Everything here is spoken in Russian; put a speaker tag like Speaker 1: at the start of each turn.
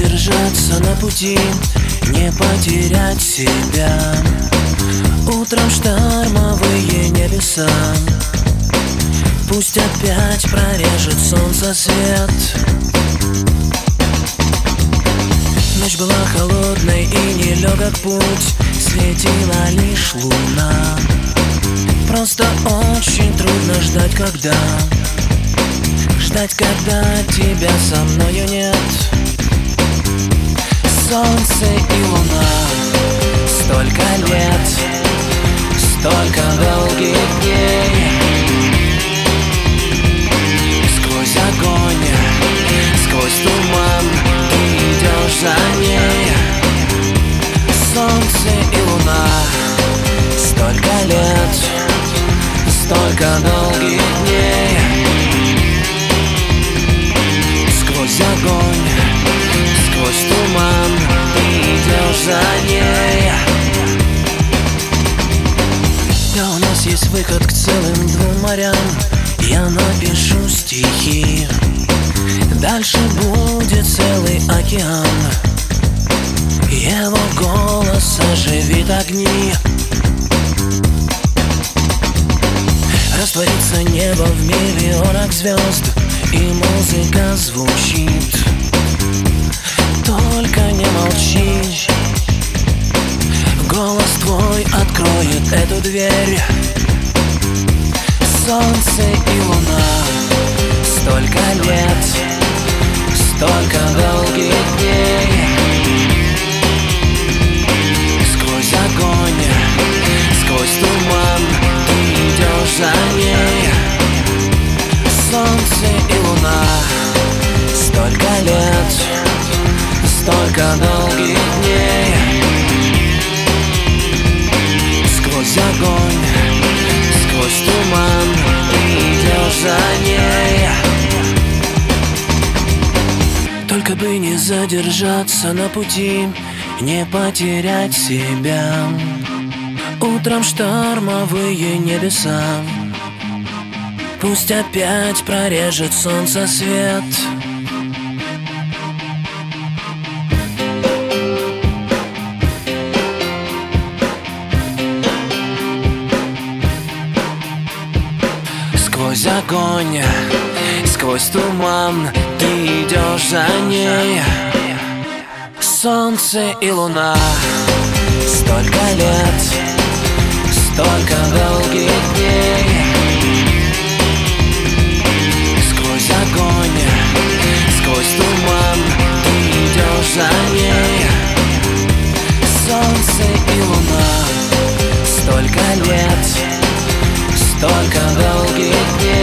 Speaker 1: задержаться на пути, не потерять себя. Утром штормовые небеса, пусть опять прорежет солнце свет. Ночь была холодной и нелегок путь, светила лишь луна. Просто очень трудно ждать, когда тебя со мною нет. Солнце и луна, столько лет, столько долгих дней. Сквозь огонь, сквозь туман ты идешь за ней. Солнце и луна, столько лет, столько долгих дней. Сквозь огонь, сквозь туман ты идешь за ней. Да, у нас есть выход к целым 2 морям. Я напишу стихи, дальше будет целый океан. Его голос оживит огни. Растворится небо в миллионах звезд, и музыка звучит. Только не молчи, голос твой откроет эту дверь. Солнце и луна, столько лет, столько долгих дней. Сквозь огонь, сквозь туман ты идешь за ней. Солнце и луна, столько лет, столько долгих дней. Сквозь огонь, сквозь туман ты идешь за ней. Только бы не задержаться на пути, не потерять себя. Утром штормовые небеса, пусть опять прорежет солнце свет. Сквозь огонь, сквозь туман ты идешь за ней. Солнце и луна, столько лет, столько долгих дней. Сквозь огонь, сквозь туман ты идешь за ней. Солнце и луна, столько лет, столько долгих дней.